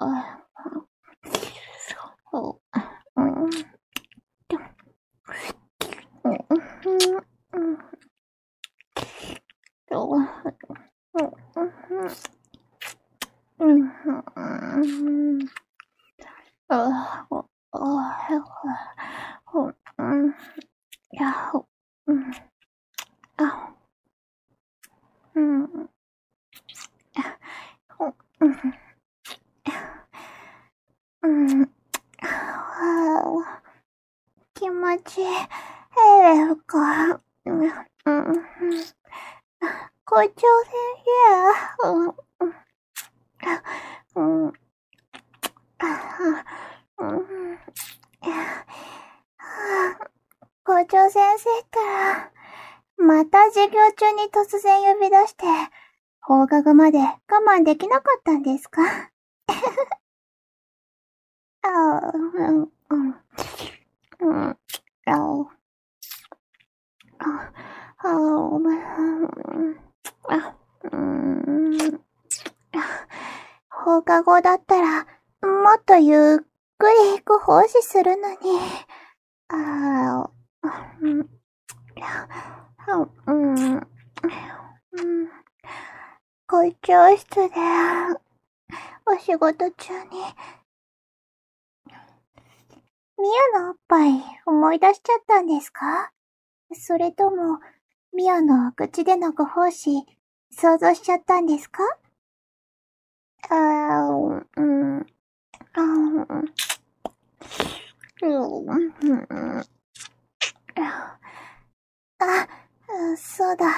気持ちいい。LF か。校長先生。校長先生ったら、また授業中に突然呼び出して、放課後まで我慢できなかったんですか？放課後だったら、もっとゆっくり奉仕するのに。校長室で、お仕事中に、ミヤのおっぱい思い出しちゃったんですか？それとも、ミヤの口でのご奉仕、想像しちゃったんですか？そうだ。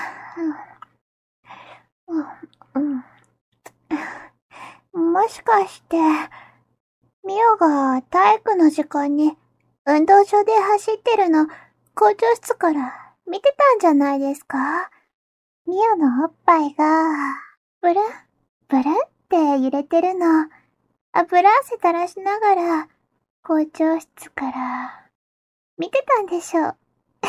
もしかして、ミオが体育の時間に運動場で走ってるの校長室から見てたんじゃないですか？ミオのおっぱいが、ブルン、ブルンって揺れてるの、油汗垂らしながら校長室から見てたんでしょう。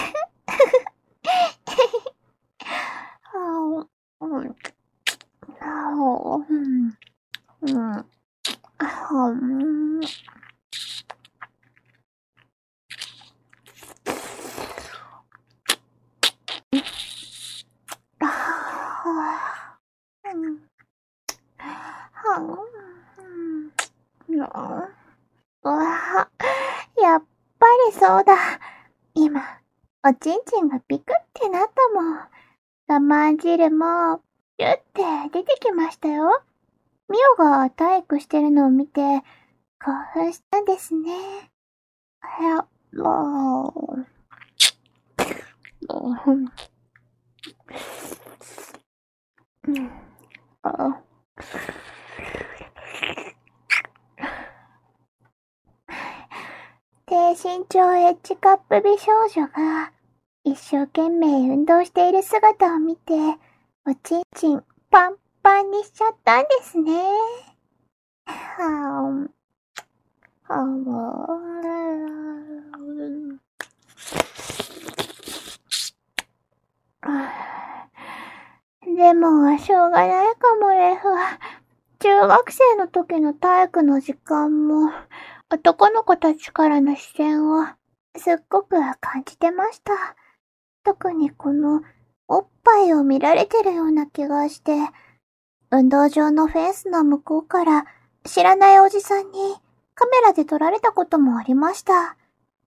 やっぱりそうだ。今、おちんちんがピクってなったもん。我慢汁も、ピュって出てきましたよ。ミオが体育してるのを見て、興奮したんですね。低身長エッジカップ美少女が一生懸命運動している姿を見て、おちんちんパンパンにしちゃったんですね。でも、しょうがないかもレフ。中学生の時の体育の時間も、男の子たちからの視線をすっごく感じてました。特にこのおっぱいを見られてるような気がして、運動場のフェンスの向こうから知らないおじさんにカメラで撮られたこともありました。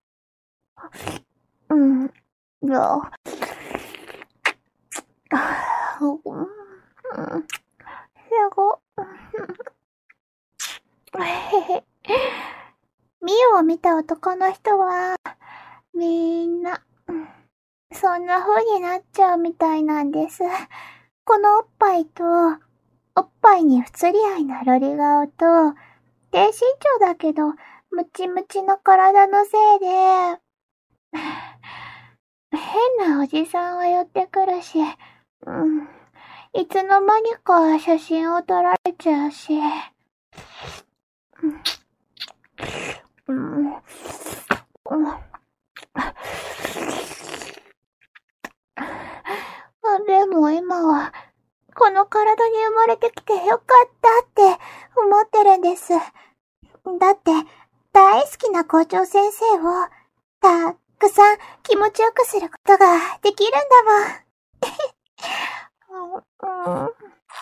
ミオを見た男の人は、みんな、そんな風になっちゃうみたいなんです。このおっぱいと、おっぱいに不釣り合いなロリ顔と、低身長だけど、ムチムチの体のせいで、変なおじさんは寄ってくるし、いつの間にか写真を撮られちゃうし、でも今は、この体に生まれてきてよかったって思ってるんです。 だって、大好きな校長先生を、たくさん気持ちよくすることができるんだもん。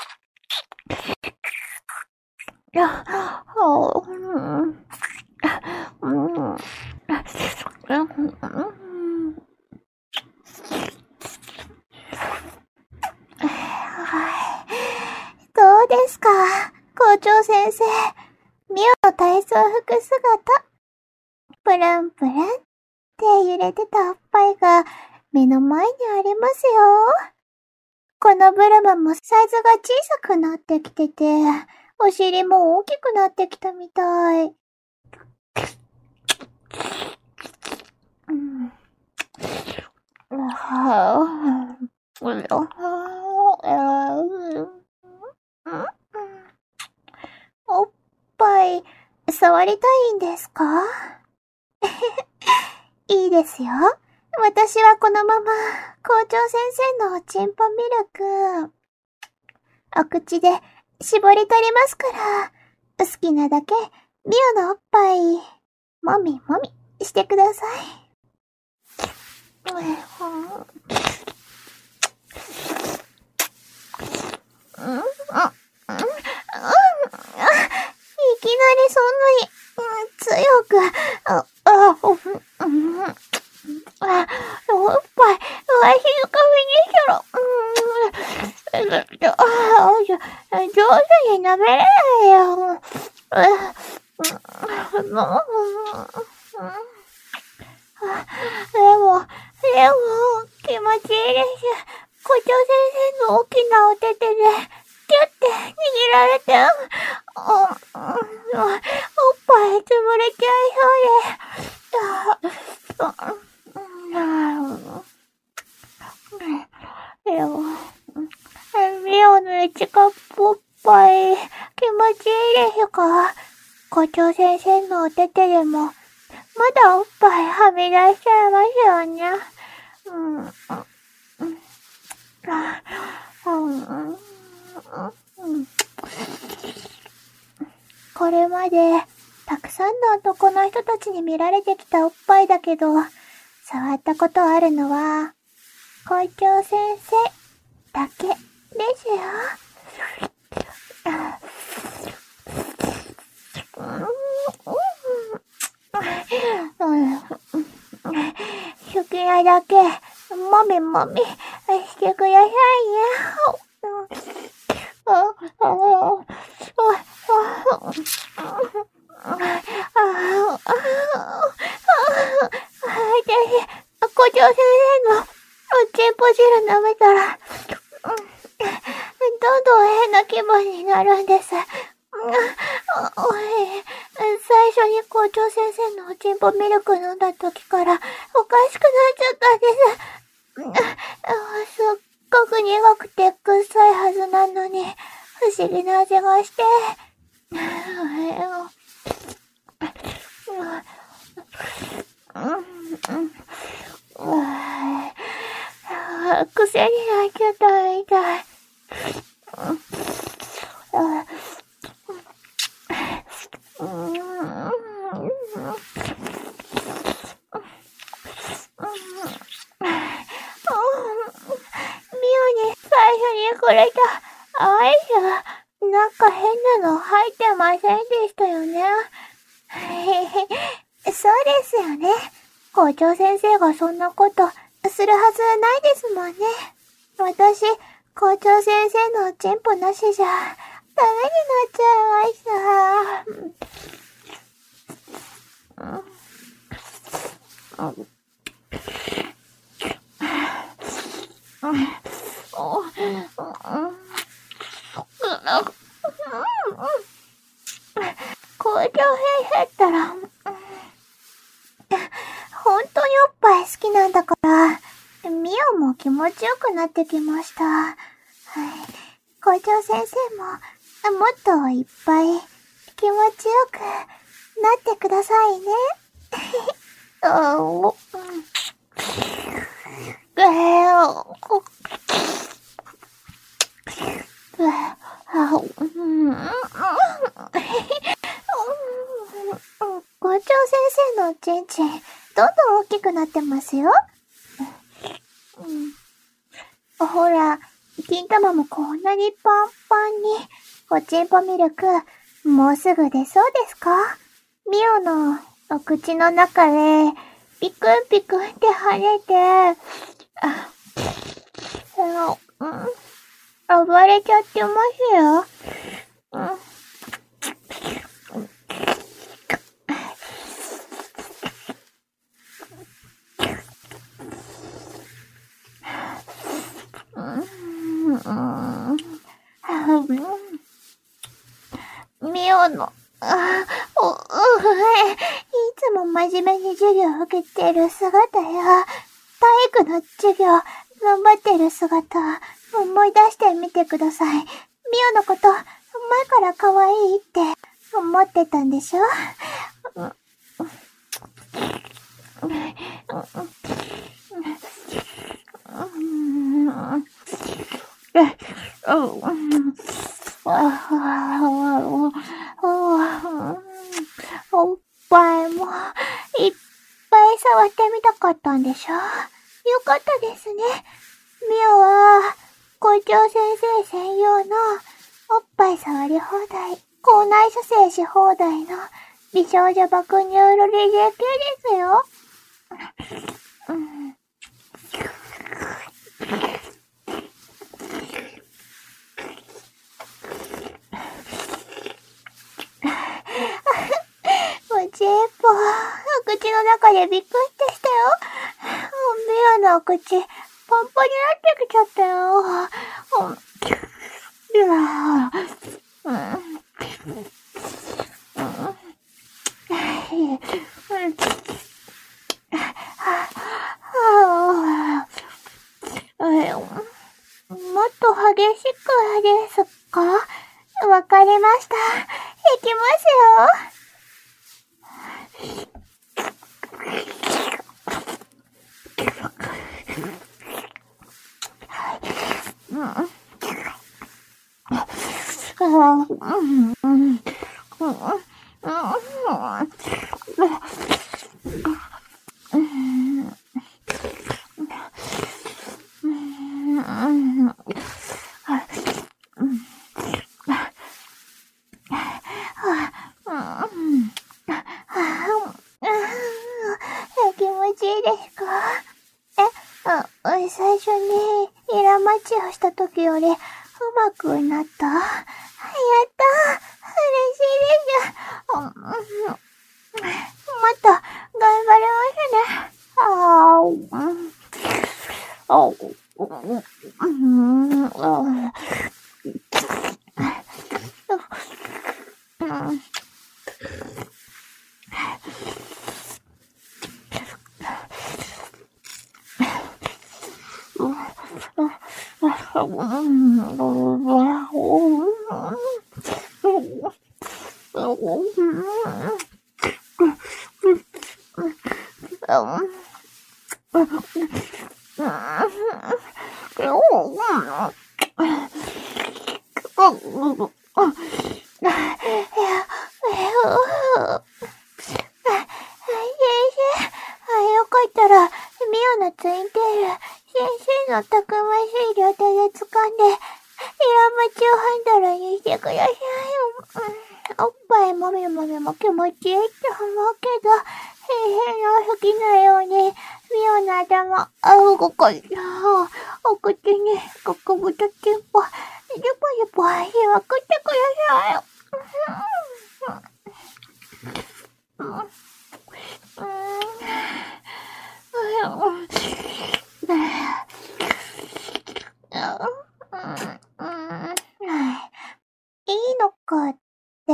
どうですか、校長先生。ミオの体操服姿。プルンプルンって揺れてたおっぱいが目の前にありますよ。このブルマもサイズが小さくなってきてて、お尻も大きくなってきたみたい。おっぱい、触りたいんですか？いいですよ。私はこのまま、校長先生のチンポミルク、お口で絞り取りますから、好きなだけ、ミオのおっぱい、もみもみしてください。いきなりそんなに、強く、おっぱい、わしの髪にしたら、上手に舐めれないよ。でも、気持ちいいです。校長先生の大きなお手手で、キュッて握られて、おっぱい潰れちゃいそうで。でも、ミオの一カップおっぱい、気持ちいいですか？校長先生のお手手でも、まだおっぱいはみ出しちゃいますよね。これまで、たくさんの男の人たちに見られてきたおっぱいだけど、触ったことあるのは、校長先生だけですよ。好きなだけ、もみもみしてくださいね。校長先生のチンポ汁舐めたら、どんどん変な気分になるんです。最初に校長先生のおちんぽミルク飲んだ時からおかしくなっちゃったんです。すっごく苦くて臭いはずなのに不思議な味がして、癖になっちゃったみたい。これじゃ、アイス、なんか変なの入ってませんでしたよね。そうですよね。校長先生がそんなことするはずないですもんね。私、校長先生のチンポなしじゃ、ダメになっちゃいました。校長先生ったら、本当におっぱい好きなんだから、ミオも気持ちよくなってきました。校長先生も、もっといっぱい気持ちよくなってくださいね。 長先生のおちんちん、どんどん大きくなってますよ。ほら、金玉もこんなにパンパンに、おちんぽミルク、もうすぐ出そうですか？ミオのお口の中で、ピクンピクンって跳ねて、暴れちゃってますよ。ミオの、いつも真面目に授業を受けてる姿や、体育の授業、頑張ってる姿、思い出してみてください。ミオのこと、前から可愛いって思ってたんでしょ？おっぱいもいっぱい触ってみたかったんでしょ？よかったですね。ミオは校長先生専用のおっぱい触り放題、校内射精し放題の美少女爆乳ロリジェ系ですよ。おちんぽ、お口の中でびっくりしたよ。ミオのお口、パンパンになってきちゃったよ。もっと激しくですか？わかりました。いきますよ。気持ちいいですか？最初にイラ待ちをした時よりうまくなった。やった！嬉しいです。もっと頑張れますね。よかったら、ミオのツインテール、先生のたくましい両手で掴んで、イラマチをハンドルにしてください。おっぱいもみもみも気持ちいいって思うけど、先生の好きなように、ミオの頭、ここ、お口に、極太チンポ、ジュポジュポ、しまくってください。いいのかって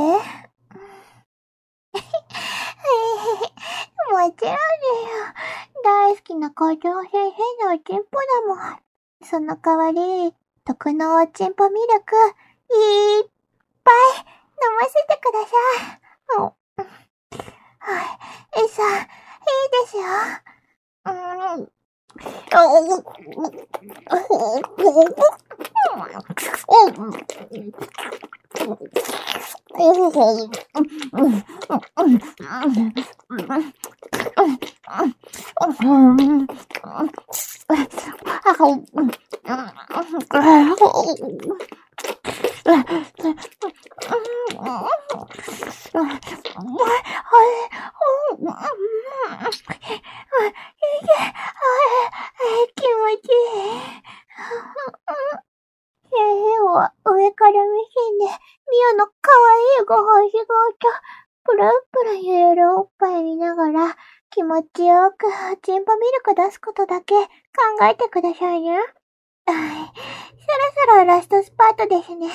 もちろんだよ。大好きな校長先生のおちんぽだもん。その代わり、特のおちんぽミルク、いっぱい飲ませてください。さあ、いいですよ。 気持ちいい。上から目線で、ミオの可愛いご星がプルプル揺れるおっぱい見ながら、気持ちよくチンポミルク出すことだけ考えてくださいね。そろそろラストスパートですね。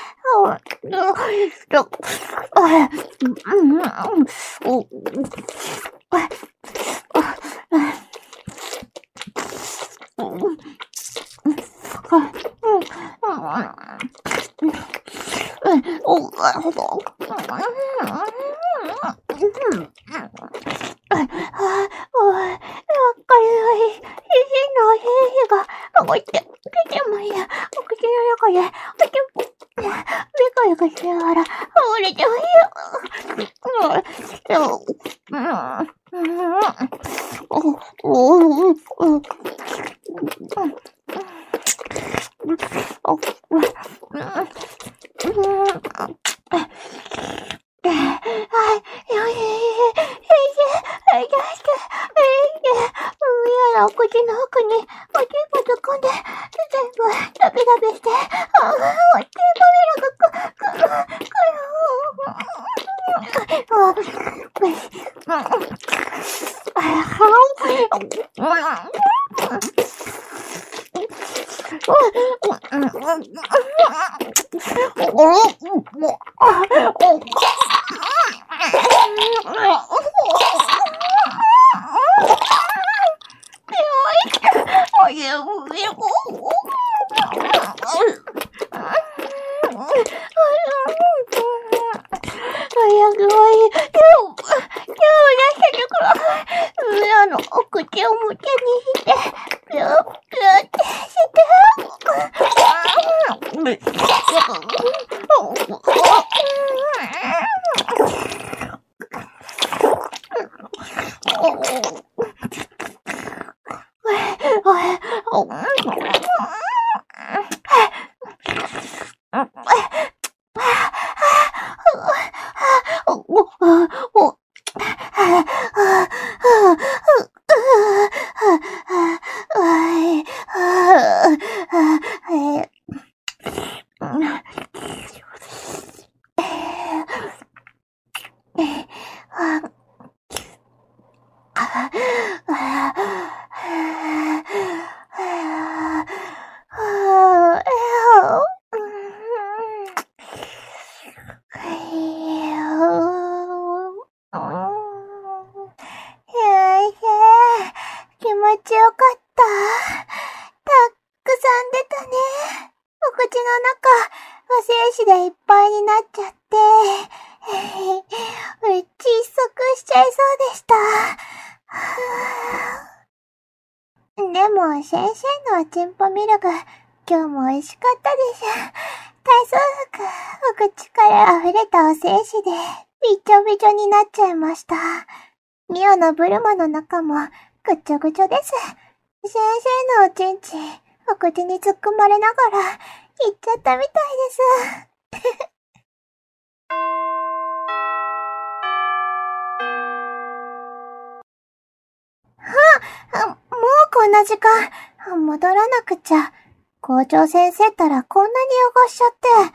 お口の奥におちんぽ突っ込んで、全部ダビダビして、おちんぽミルお口を無手にして、ピューピューってして、気持ちよかった。たくさん出たね。お口の中、お精子でいっぱいになっちゃって、窒息しちゃいそうでした。でも、先生のおちんぽミルク、今日も美味しかったです。体操服、お口から溢れたお精子で、びちょびちょになっちゃいました。ミオのブルマの中も、ぐちょぐちょです。先生のおちんち、お口に突っ込まれながら、行っちゃったみたいです。もうこんな時間、戻らなくちゃ。校長先生ったらこんなに汚しちゃって、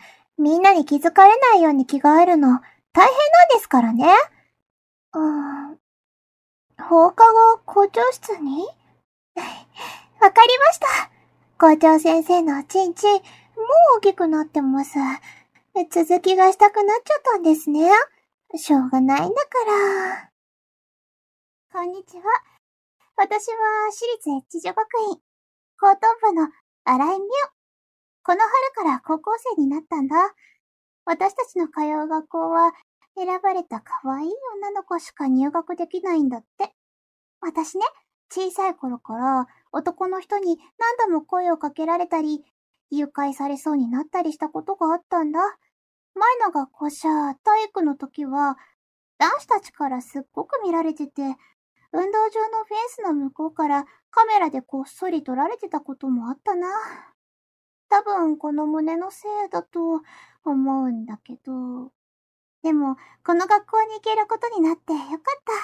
みんなに気づかれないように着替えるの、大変なんですからね。放課後、校長室にわかりました。校長先生のおちんちん、もう大きくなってます。続きがしたくなっちゃったんですね。しょうがないんだから。こんにちは。私は私立越女学院、高等部の新井美桜。この春から高校生になったんだ。私たちの通う学校は、選ばれた可愛い女の子しか入学できないんだって。私ね、 小さい頃から男の人に何度も声をかけられたり、誘拐されそうになったりしたことがあったんだ。前の学校じゃ体育の時は男子たちからすっごく見られてて、運動場のフェンスの向こうからカメラでこっそり撮られてたこともあったな。多分この胸のせいだと思うんだけど。でも、この学校に行けることになってよかった。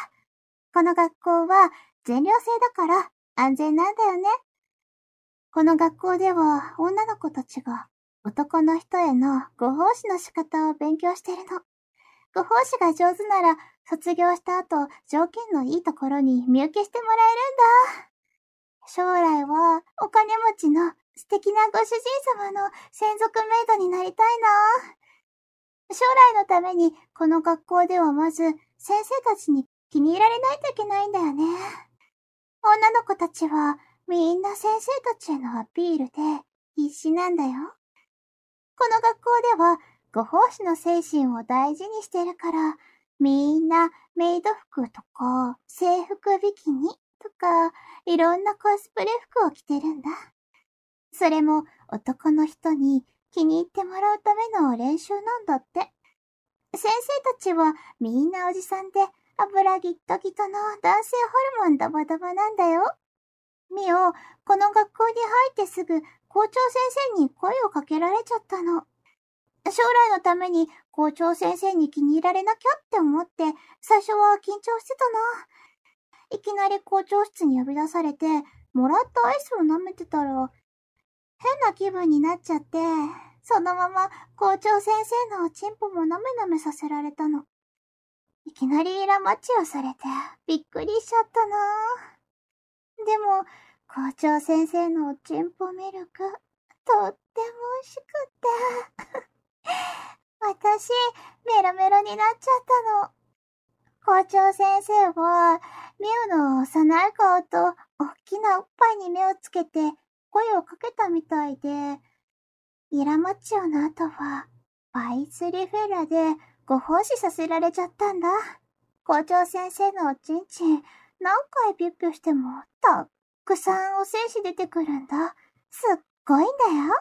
この学校は全寮制だから安全なんだよね。この学校では女の子たちが男の人へのご奉仕の仕方を勉強してるの。ご奉仕が上手なら卒業した後条件のいいところに身請けしてもらえるんだ。将来はお金持ちの素敵なご主人様の専属メイドになりたいな。将来のためにこの学校ではまず先生たちに気に入られないといけないんだよね。女の子たちはみんな先生たちへのアピールで必死なんだよ。この学校ではご奉仕の精神を大事にしてるから、みんなメイド服とか制服ビキニとかいろんなコスプレ服を着てるんだ。それも男の人に気に入ってもらうための練習なんだって。先生たちはみんなおじさんで油ギットギトの男性ホルモンダバダバなんだよ。ミオ、この学校に入ってすぐ校長先生に声をかけられちゃったの。将来のために校長先生に気に入られなきゃって思って最初は緊張してたな。いきなり校長室に呼び出されてもらったアイスを舐めてたら変な気分になっちゃって、そのまま校長先生のおちんぽも舐め舐めさせられたの。いきなりラマッチをされてびっくりしちゃったな。でも校長先生のおちんぽミルクとっても美味しくって私メロメロになっちゃったの。校長先生はミウの幼い顔と大きなおっぱいに目をつけて声をかけたみたいで、イラマッチオの後はバイスリフェラでご奉仕させられちゃったんだ。校長先生のおちんちん何回ピュッピュしてもたくさんお精子出てくるんだ。すっごいんだよ。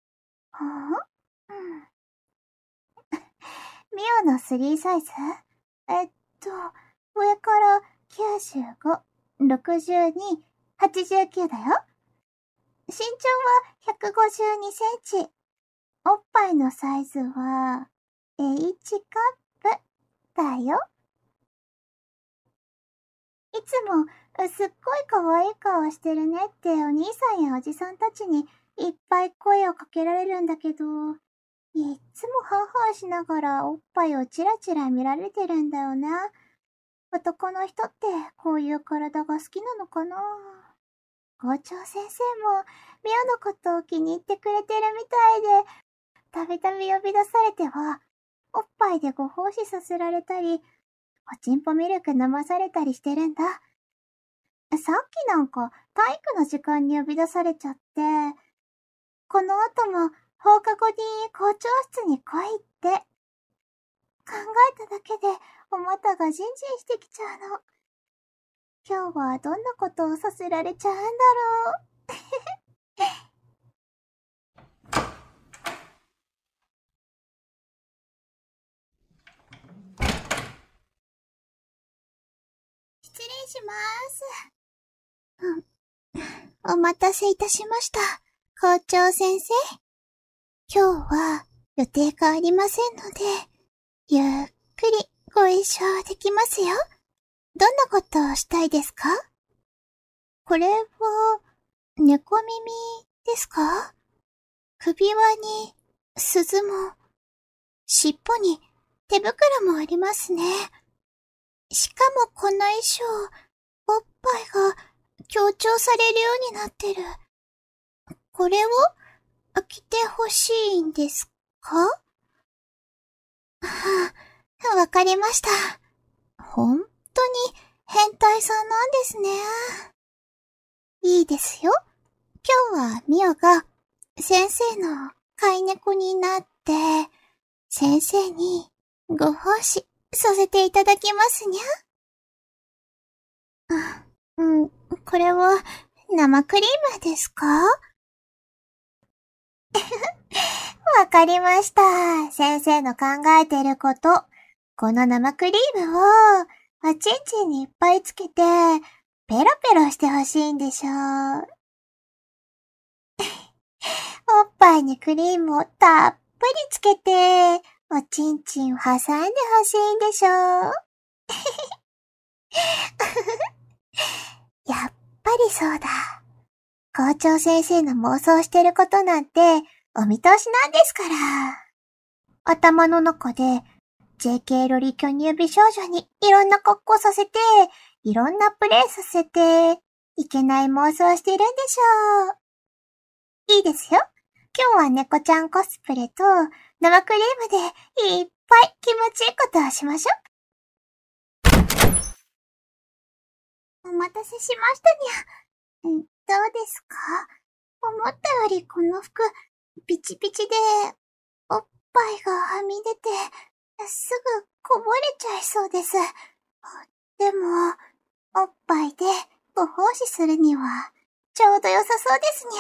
ミオの3サイズ？上から95、62、89だよ。身長は152センチ。おっぱいのサイズは H カップだよ。いつもすっごい可愛い顔してるねってお兄さんやおじさんたちにいっぱい声をかけられるんだけど、いっつもハーハーしながらおっぱいをチラチラ見られてるんだよね。男の人ってこういう体が好きなのかな。校長先生もミオのことを気に入ってくれてるみたいで、たびたび呼び出されては、おっぱいでご奉仕させられたり、おちんぽミルク飲まされたりしてるんだ。さっきなんか体育の時間に呼び出されちゃって、この後も放課後に校長室に来いって考えただけでお股がジンジンしてきちゃうの。今日はどんなことをさせられちゃうんだろう。失礼します。お待たせいたしました。校長先生。今日は予定がありませんので、ゆっくりご一緒できますよ。どんなことをしたいですか？これは、猫耳ですか？首輪に鈴も、尻尾に手袋もありますね。しかもこの衣装、おっぱいが強調されるようになってる。これを着てほしいんですか？わかりました。本当に変態さんなんですね。いいですよ。今日はミオが先生の飼い猫になって、先生にご奉仕させていただきますにゃ。 これは、生クリームですか？わかりました。先生の考えてること。この生クリームを、おちんちんにいっぱいつけて、ペロペロしてほしいんでしょう。おっぱいにクリームをたっぷりつけて、おちんちんを挟んでほしいんでしょう。やっぱりそうだ。校長先生の妄想してることなんて、お見通しなんですから。頭の中で、JK ロリ巨乳美少女にいろんな格好させて、いろんなプレイさせて、いけない妄想してるんでしょう。いいですよ。今日は猫ちゃんコスプレと生クリームでいっぱい気持ちいいことをしましょう。お待たせしましたにゃ。どうですか？思ったよりこの服、ピチピチで、おっぱいがはみ出て、すぐこぼれちゃいそうです。でも、おっぱいでご奉仕するには、ちょうど良さそうですに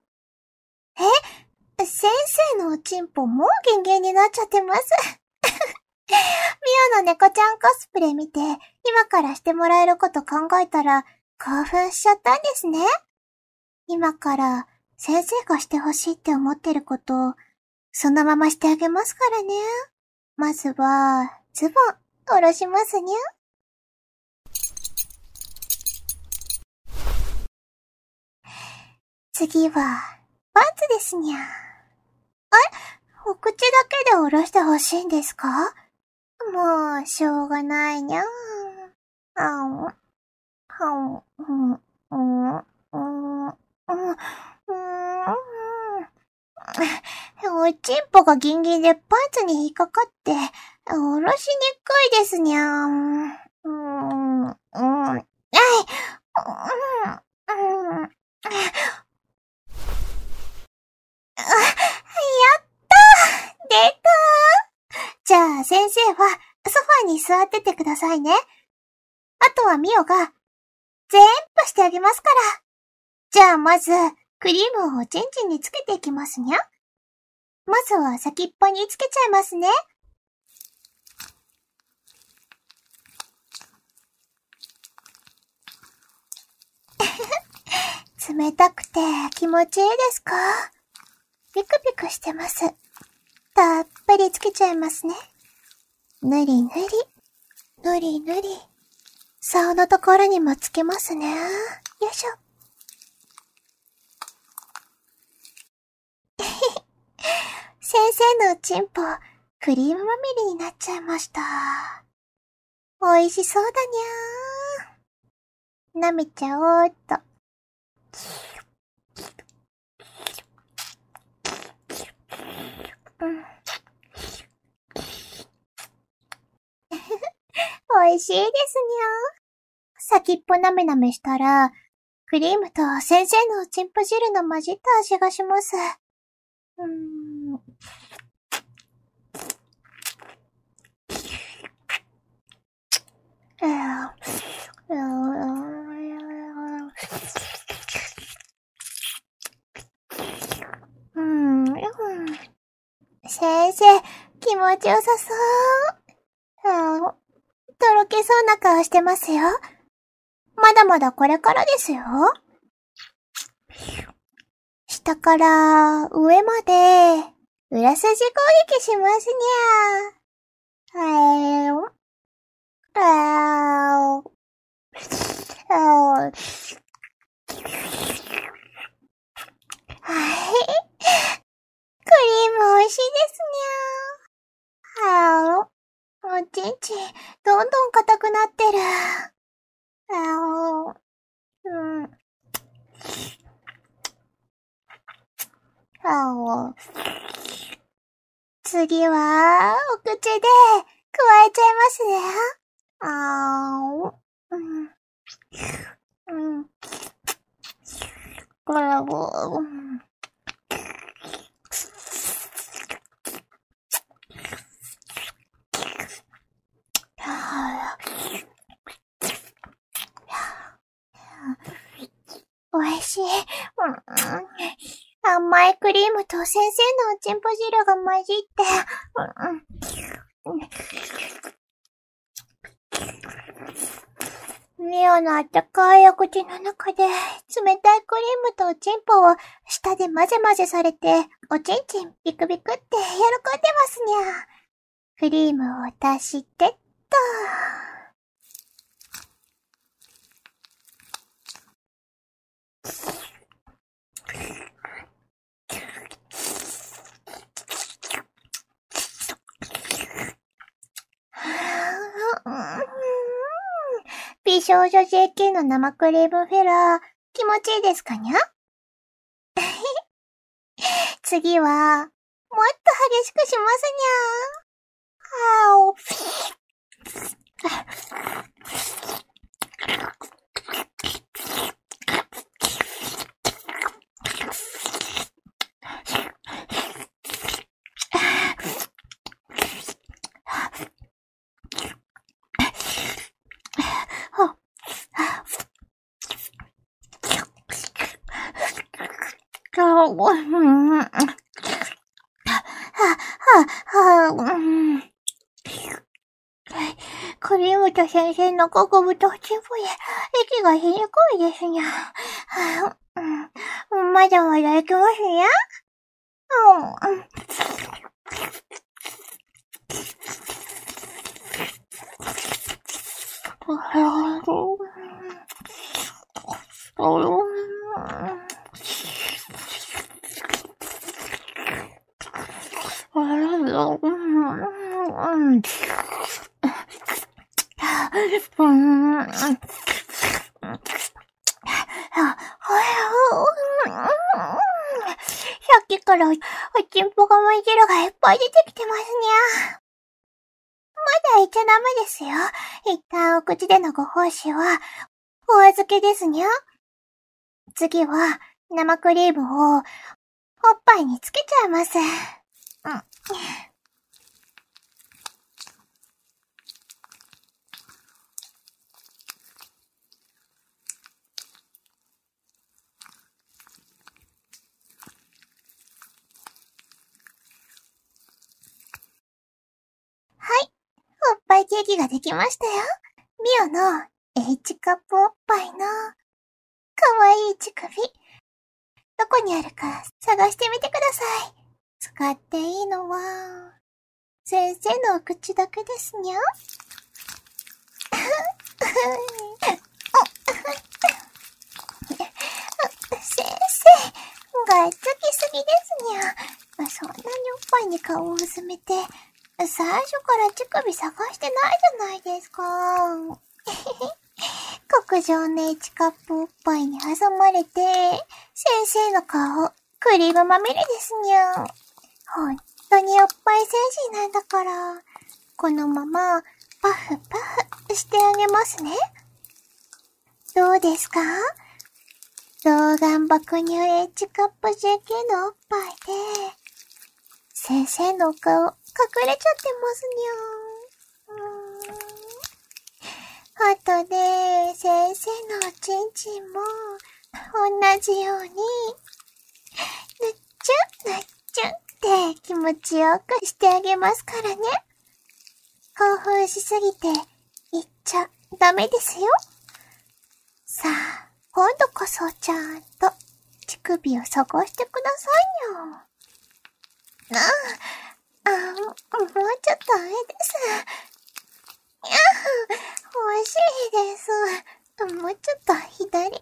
ゃ。先生のおちんぽもうギンギンになっちゃってます。ミオの猫ちゃんコスプレ見て、今からしてもらえること考えたら、興奮しちゃったんですね。今から先生がしてほしいって思ってることを、そのまましてあげますからね。まずは、ズボン、下ろしますにゃ。次は、パンツですにゃ。お口だけで下ろしてほしいんですか？もう、しょうがないにゃ。おちんぽがギンギンでパンツに引っかかって、下ろしにくいですにゃ。やったー！出たー！じゃあ先生はソファに座っててくださいね。あとはミオが全部してあげますから。じゃあまずクリームをおちんちんにつけていきますにゃ。まずは先っぽにつけちゃいますね。冷たくて気持ちいいですか？ピクピクしてます。たっぷりつけちゃいますね。ぬりぬり、ぬりぬり。竿のところにもつけますね。よいしょ。先生のおちんぽ、クリームまみれになっちゃいました。美味しそうだにゃー。舐めちゃおーっと。美味しいですにゃー。先っぽなめなめしたら、クリームと先生のおちんぽ汁の混じった味がします。先生、気持ちよさそう。とろけそうな顔してますよ。まだまだこれからですよ。下から上まで、裏筋攻撃しますにゃ。はい。クリーム美味しいですにゃ。おちんちん、どんどん硬くなってる。次は、お口で、加えちゃいますね。これを、 美味しい。甘いクリームと先生のおちんぽ汁が混じって、ミオのあったかいお口の中で、冷たいクリームとおちんぽを舌で混ぜ混ぜされて、おちんちんビクビクって喜んでますにゃ。クリームを足してっと。美少女 JK の生クリームフィラー、気持ちいいですかにゃ？次は、もっと激しくしますにゃ。クリームと先生の極太おちんぽで息がしにくいですにゃ。まだまだいきますにゃ。さっきからおちんぽがまい汁がいっぱい出てきてますにゃ。まだ言っちゃダメですよ。一旦お口でのご奉仕はお預けですにゃ。次は生クリームをおっぱいにつけちゃいます。おっぱいケーキができましたよ。ミオの H カップおっぱいのかわいい乳首。どこにあるか探してみてください。使っていいのは、先生のお口だけですにゃ。先生、がっつきすぎですにゃ。そんなにおっぱいに顔をうずめて、最初から乳首探してないじゃないですか。極上のHカップおっぱいに挟まれて、先生の顔、クリームまみれですにゃ。ほんとにおっぱい戦士なんだから、このままパフパフしてあげますね。どうですか？童顔爆乳Hカップ JK のおっぱいで、先生のお顔隠れちゃってますにゃ。あとで先生のおちんちんも同じようにぬっちゅぬっちゅって気持ちよくしてあげますからね。興奮しすぎて言っちゃダメですよ。さあ、今度こそちゃんと乳首を探してくださいよ。もうちょっと上です。欲しいです。もうちょっと左です。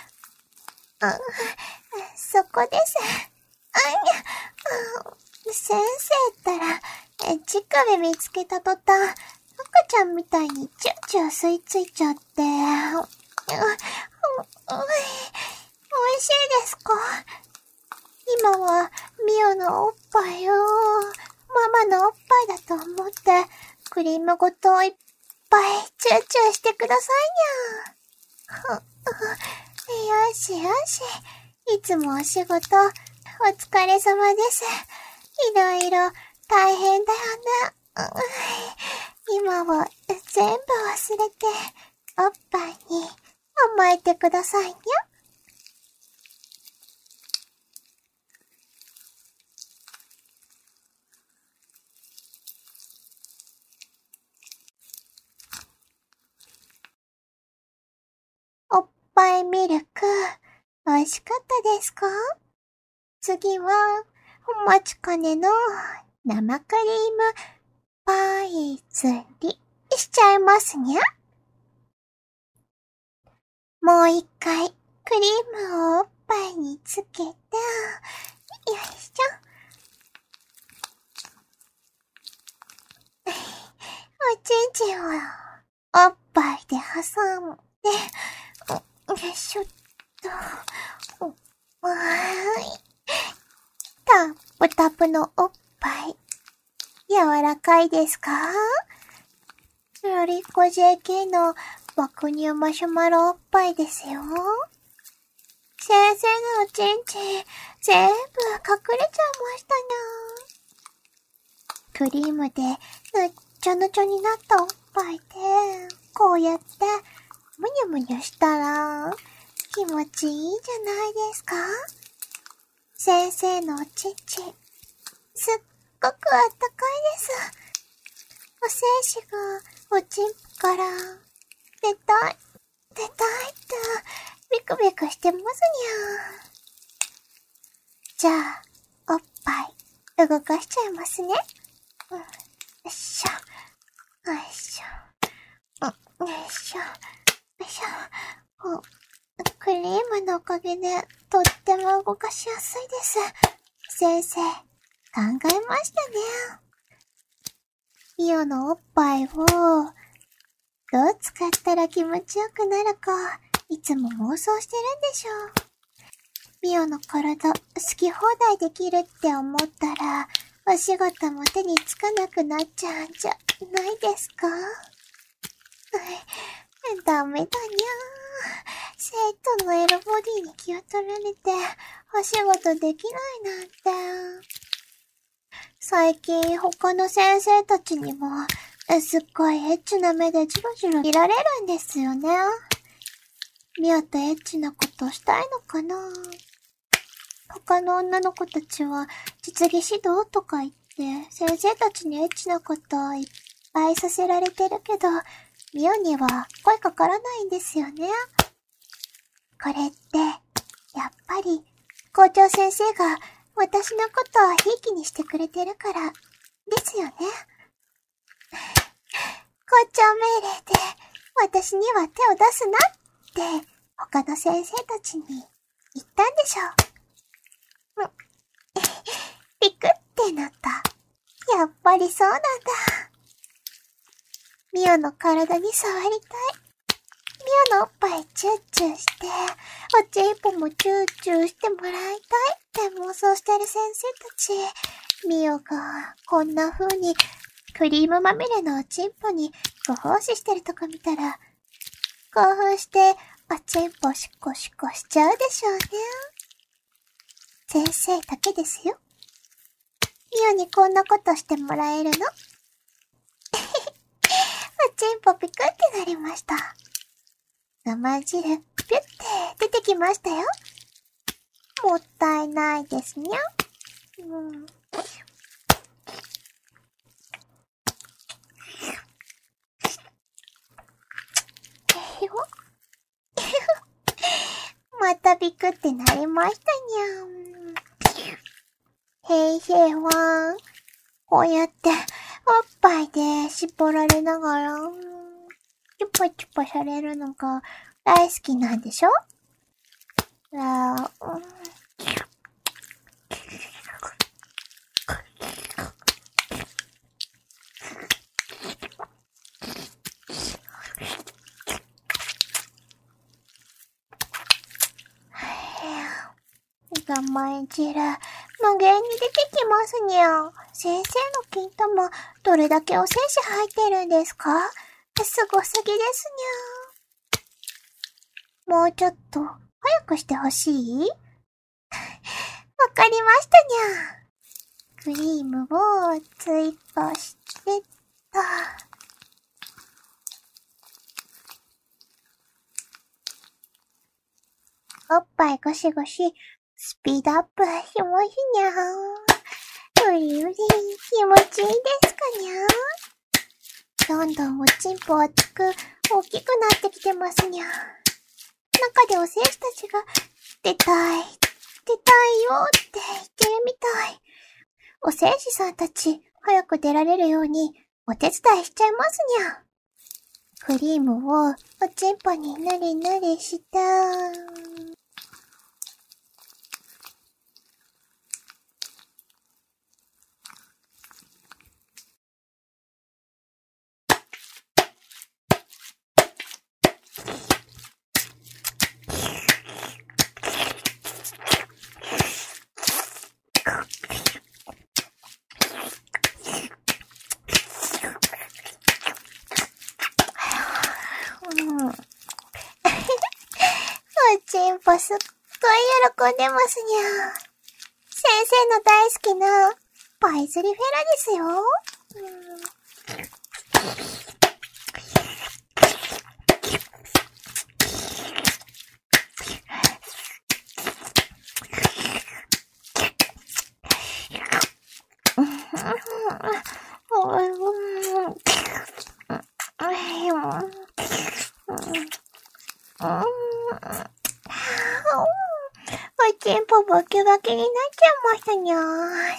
そこです。先生ったら、乳首見つけた途端、赤ちゃんみたいにチューチュー吸い付いちゃって、美味しいですか？今はミオのおっぱいをママのおっぱいだと思ってクリームごといっぱいチューチューしてくださいにゃ。よしよし。いつもお仕事お疲れ様です。いろいろ大変だよね。今は全部忘れておっぱいに甘えてくださいにゃ。おっぱいミルク、美味しかったですか？次は、お待ちかねの生クリームパイ釣りしちゃいますにゃ。もう一回、クリームをおっぱいにつけて、よいしょ。おちんちんをおっぱいで挟んで、よいしょっと。わーい。タップタプのおっぱい。柔らかいですか？ロリコ JK の爆乳マシュマロおっぱいですよ。先生のおちんちん、全部隠れちゃいましたな。クリームでぬっちょぬちょになったおっぱいで、こうやってむにゅむにゅしたら気持ちいいじゃないですか。先生のおちんちん、すっごくあったかいです。お精子がおちんぽから出たいってビクビクしてますにゃ。じゃあ、おっぱい動かしちゃいますね。よいしょ。よいしょ。よいしょ。よいしょ。クリームのおかげでとっても動かしやすいです。先生、考えましたね。ミオのおっぱいをどう使ったら気持ちよくなるか、いつも妄想してるんでしょう。ミオの体好き放題できるって思ったら、お仕事も手につかなくなっちゃうんじゃないですか？ダメだにゃー。生徒のエロボディに気を取られて、お仕事できないなんて。最近他の先生たちにも、すっごいエッチな目でジロジロ見られるんですよね。ミオとエッチなことしたいのかな？他の女の子たちは実技指導とか言って先生たちにエッチなことをいっぱいさせられてるけど、ミオには声かからないんですよね。これって、やっぱり校長先生が私のことをひいきにしてくれてるからですよね。校長命令で私には手を出すなって他の先生たちに言ったんでしょう。ピクってなった。やっぱりそうなんだ。ミオの体に触りたい。ミオのおっぱいチューチューして、おちんぽもチューチューしてもらいたいって妄想してる先生たち。ミオがこんな風にクリームまみれのおちんぽにご奉仕してるとこ見たら、興奮しておちんぽシコシコしちゃうでしょうね。先生だけですよ。ミオにこんなことしてもらえるの？おちんぽピクってなりました。生汁ピュって出てきましたよ。もったいないですにゃ。またビクってなりましたにゃ。へいへいはん。こうやっておっぱいで絞られながら、チュパチュパされるのが大好きなんでしょ？甘い汁、無限に出てきますにゃ。先生の金玉、どれだけお精子入ってるんですか？すごすぎですにゃ。もうちょっと、早くしてほしい？わかりましたにゃ。クリームを追加してと。 おっぱいゴシゴシ、スピードアップしますにゃー。うりうり、気持ちいいですかにゃー。どんどんおちんぽ厚く、大きくなってきてますにゃー。中でお精子たちが、出たいよって言ってるみたい。お精子さんたち、早く出られるように、お手伝いしちゃいますにゃ。クリームをおちんぽになりなりした。おちんぽすっごい喜んでますにゃ。先生の大好きなパイズリフェラですよ。おちんぽボキバキになっちゃいましたにゃー。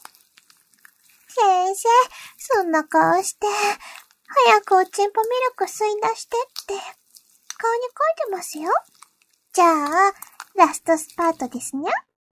先生、そんな顔して、早くおちんぽミルク吸い出してって、顔に書いてますよ。じゃあ、ラストスパートですにゃ。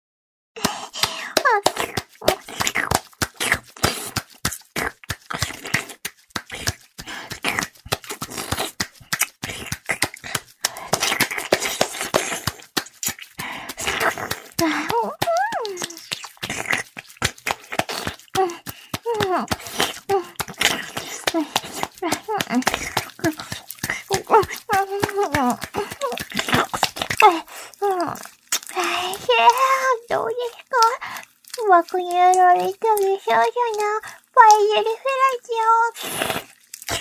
どうですか？枠にやられた美少女なパイズリフェラジ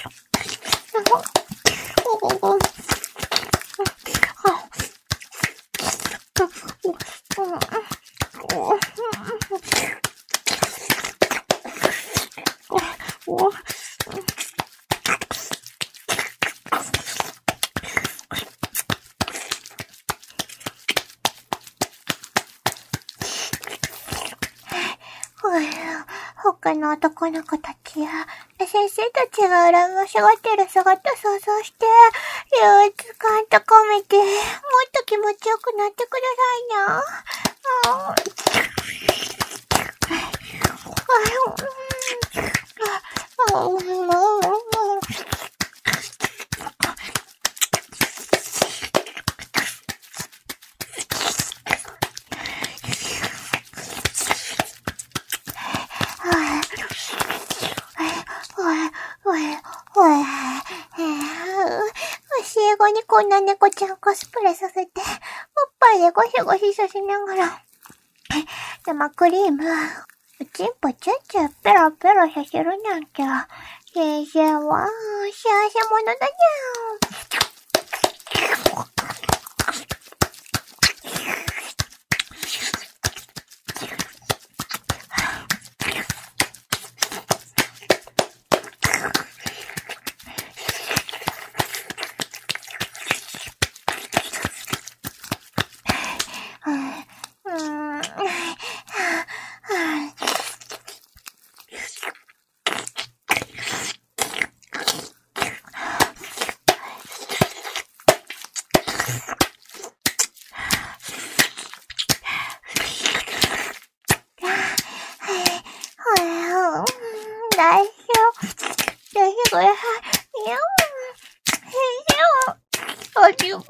オ。他の男の子たちや先生たちが羨ましがってる姿想像して、憂鬱感高めて、もっと気持ちよくなってくださいな。教え子にこんな猫ちゃんコスプレさせて、おっぱいでゴシゴシさせながら、生クリーム、おちんぽチュッチュペロペロさせるなんて、先生は幸せ者だにゃ。これ、いや、おちんぽ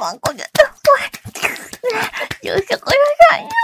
まこで、許してくださいよ。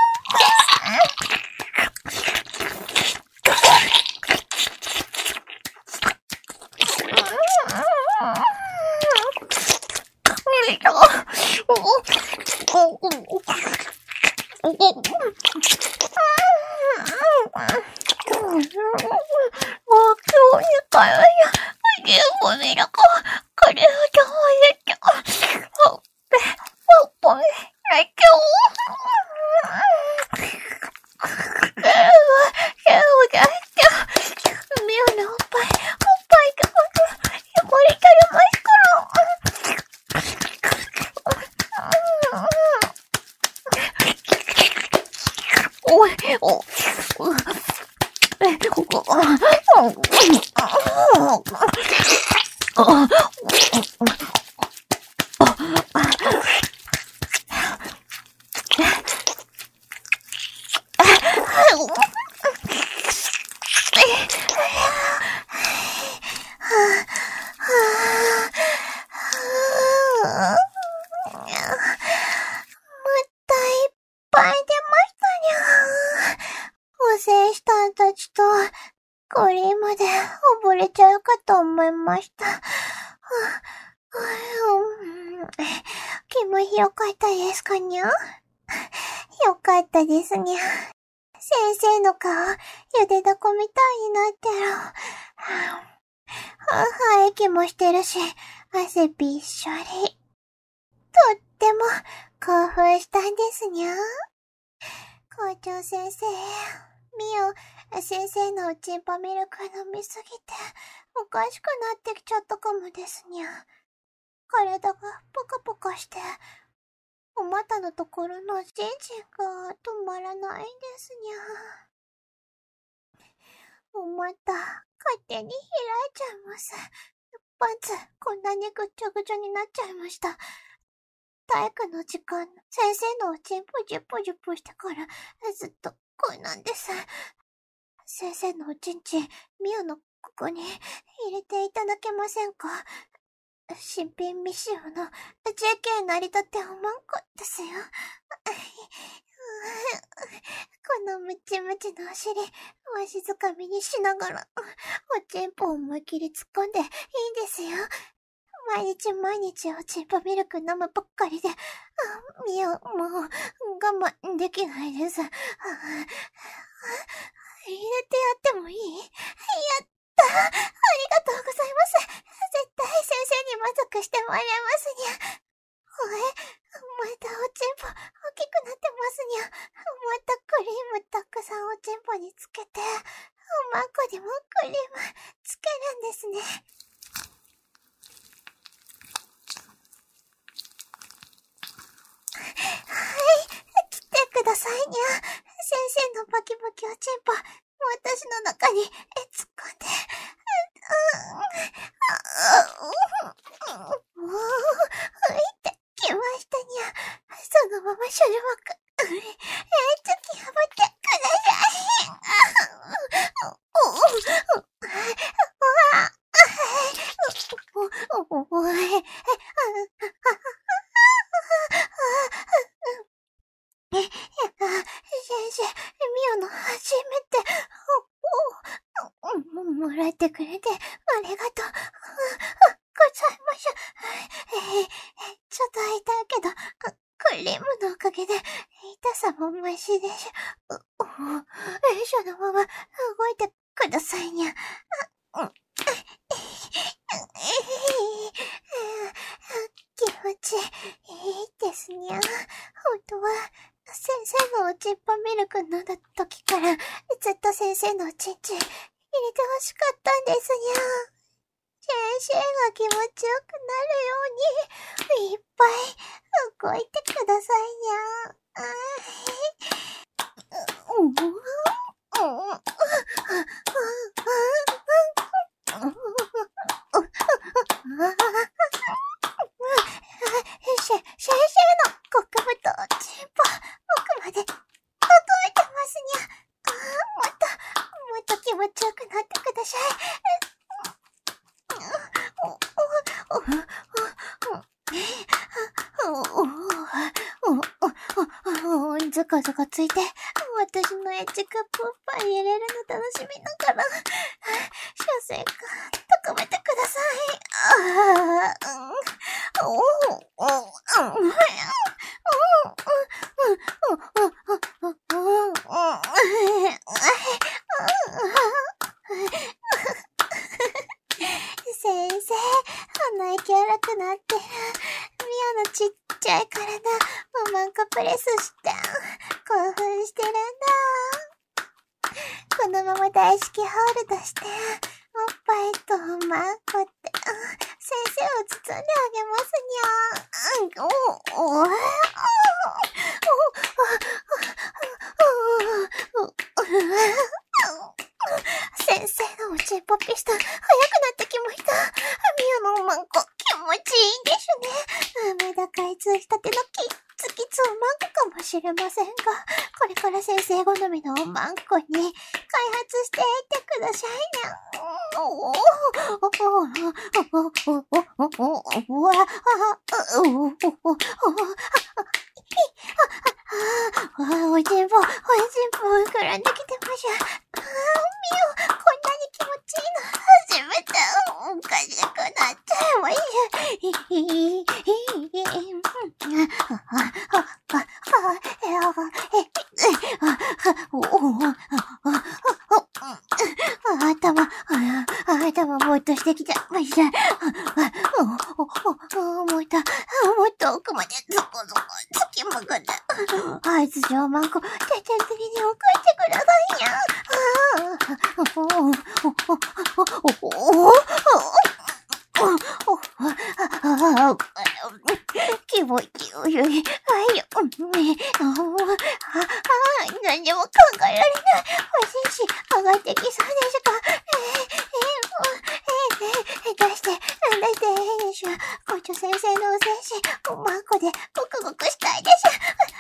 クリームで溺れちゃうかと思いました。気分良かったですかにゃ？よかったですにゃ。先生の顔、ゆでだこみたいになってる。息もしてるし、汗びっしょり。とっても興奮したんですにゃ。校長先生、みお、先生のおちんぽミルク飲みすぎて、おかしくなってきちゃったかもですにゃ。体がポカポカして、お股のところのジンジンが止まらないんですにゃ。お股、勝手に開いちゃいます。パンツ、こんなにぐっちゃぐちゃになっちゃいました。体育の時間、先生のおちんぽジュポジュポしてから、ずっとこうなんです。先生のおちんちん、ミオのここに入れていただけませんか？新品未使用の JK 成り立ておまんこですよ。このムチムチのお尻、わしづかみにしながら、おちんぽを思いっきり突っ込んでいいんですよ。毎日毎日おちんぽミルク飲むばっかりで、ミオ、もう我慢できないです。入れてやってもいい？やったー！ありがとうございます。絶対先生に満足してもらえますにゃ。またおちんぽ大きくなってますにゃ。またクリームたくさんおちんぽにつけて、おまんこにもクリームつけるんですね。来てくださいにゃ。先生のバキバキおちんぽ、私の中に突っ込んで。ってきましたにゃ。そのまま処女膜。ちょっとやばってください。先生、ミオの初めて、もらってくれてありがとう。ございましょ。ちょっと痛いけど、クリームのおかげで痛さもマシでしょ。そのまま動いてくださいにゃ。気持ちいいですにゃ。本当は先生のおちんぽミルク飲んだ時からずっと先生のおちんちん入れてほしかったんですにゃ。先生が気持ちよくなるようにいっぱい動いてくださいにゃ。先生の極太おちんぽ、奥まで届いてますにゃ。もっと気持ちよくなってください。 ズカズカついて、私のエッジカップをパン入れれるの楽しみながら、射精感、高めてください。先生、鼻息荒くなってる。ミオのちっちゃい体、ママンコプレスして、興奮してるんだ。このまま大好きホールドして、おっぱいとマンコって、先生を包んであげますにゃ。先生のおちんぽピストン、速くなってきました。ミオのマンコ、気持ちいいですね。メダ開通したてのキッツキツおマンコかもしれませんが、これから先生好みのおマンコに開発していってくださいね。おちんぽ膨らんできてましょ。ミオ、こんなに気持ちいいの初めて。おかしくなっちゃいました頭ぼーっとしてきちゃいました。もっと奥までゾコゾコ突きまくって。あいつ上マンコ、ちゃちゃ釣りに送ってくださいや。気持ちよい。何でも考えられない。お精子上がってきそうですか。出して、いいでしょ。校長先生のお精子、マンコでゴクゴクしたいでしょ。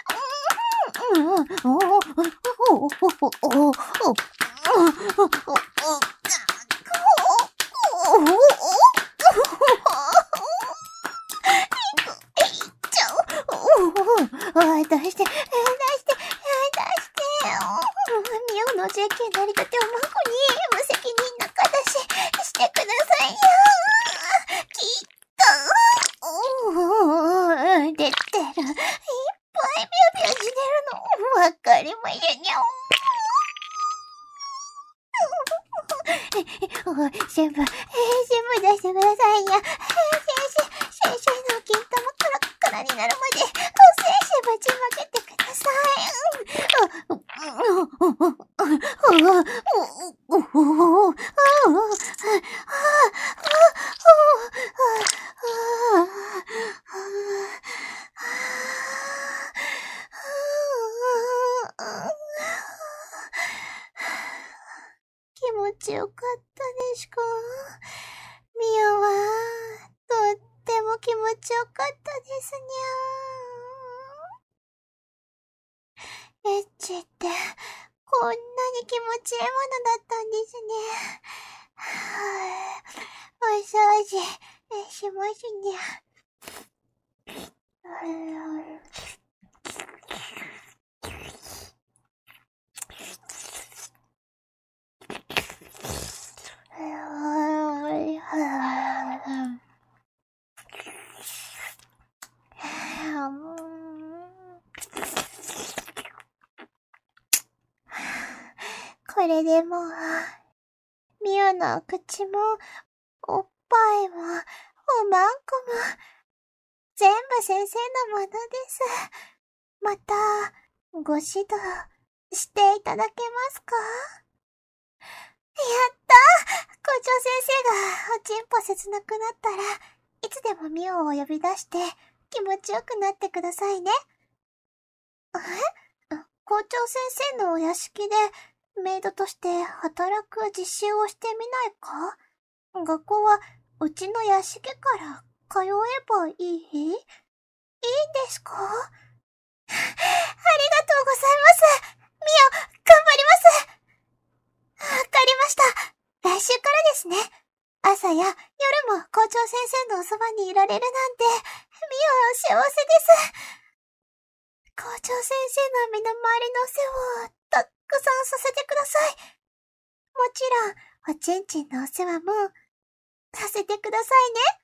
出して。ミオの JK なりたてをマンコに無責任な形してくださいよ。きっと、出てる。いっぱいビュービューしてるの。わかりましたにゃ。全部出してくださいよ。先生の金玉カラッカラになるまで、精子ぶちまけてください。気持ちよかったですか？ミオは、とっても気持ちよかったですにゃー。エッチって、こんなに気持ちいいものだったんですね。お掃除しますにゃ。これでもう、ミオの口も、おっぱいも、おまんこも、全部先生のものです。また、ご指導していただけますか？やったー！校長先生がおちんぽ切なくなったら、いつでもミオを呼び出して気持ちよくなってくださいね。校長先生のお屋敷でメイドとして働く実習をしてみないか？学校はうちの屋敷から通えばいい？いいですか？ありがとうございます。ミオ、頑張ります。わかりました。来週からですね。朝や夜も校長先生のおそばにいられるなんて、ミオ幸せです。校長先生の身の回りのお世話をたくさんさせてください。もちろん、おちんちんのお世話もさせてくださいね。